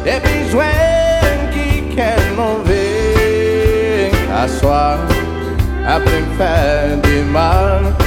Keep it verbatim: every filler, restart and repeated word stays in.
et besoin qui qu'elle m'envie à soi, après faire du mal.